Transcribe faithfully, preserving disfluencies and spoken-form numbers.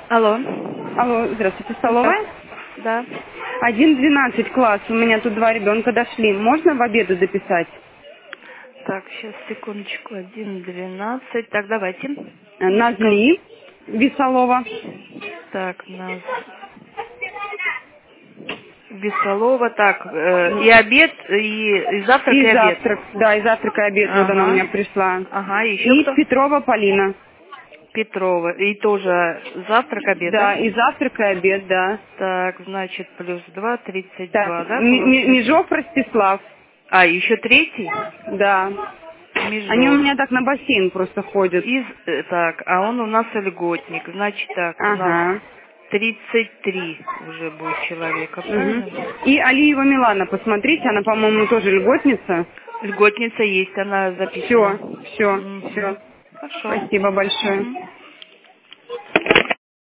Алло. Алло, здравствуйте, столовая? Да. один двенадцать класс, у меня тут два ребенка дошли. Можно в обеду дописать? Так, сейчас, секундочку. один двенадцать. Так, давайте. Э, Назли Весолова. Так, нас... Бесолова. Так, э, и обед, и, и завтрак, и И обед. завтрак, да, и завтрак, и обед, вот она у Ага. меня пришла. Ага, еще И кто? Петрова Полина. Петрова. И тоже завтрак, обед, да? Да, и завтрак, и обед, да. Так, значит, плюс два, тридцать Так, два, да, М- М- получается? Межов Ростислав, А, еще третий? да. Они у Межов. меня так на бассейн просто ходят. Из, э, так, а он у нас льготник. Значит так, у нас Ага. тридцать три уже будет человека, Угу. правильно? И Алиева Милана, посмотрите, она, по-моему, тоже льготница. Льготница есть, она записана. Все, все, Мгм. все. Хорошо. Спасибо большое. Мгм.